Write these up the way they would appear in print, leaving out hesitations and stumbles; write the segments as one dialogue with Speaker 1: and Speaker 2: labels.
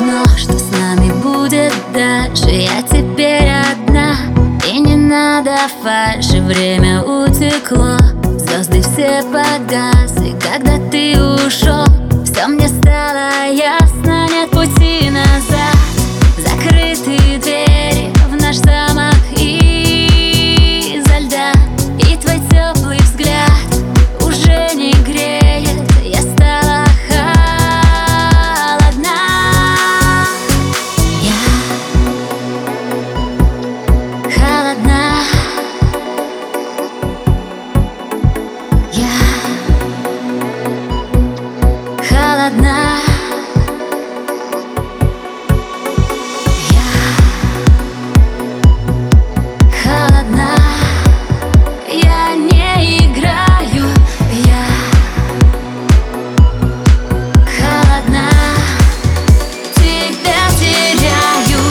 Speaker 1: давно, что с нами будет дальше. Я теперь одна, и не надо фальши. Время утекло, звезды все погасли, когда ты ушел. Все мне стало ясно, нет пути назад. Закрытые двери в наш замок изо льда, и твой теплый взгляд уже не греет. Я стала холодна. Я холодна. Я холодна. Я не играю, я холодна, тебя теряю.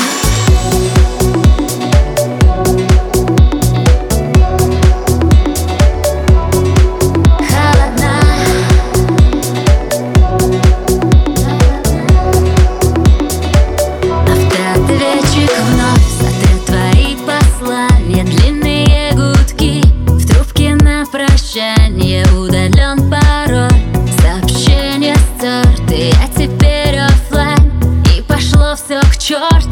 Speaker 1: Холодна. Автоответчик вновь сотрет твои послания. Длинные гудки в трубке на прощание. Удален пароль, сообщение стерты. Я теперь оффлайн, и пошло все к черту.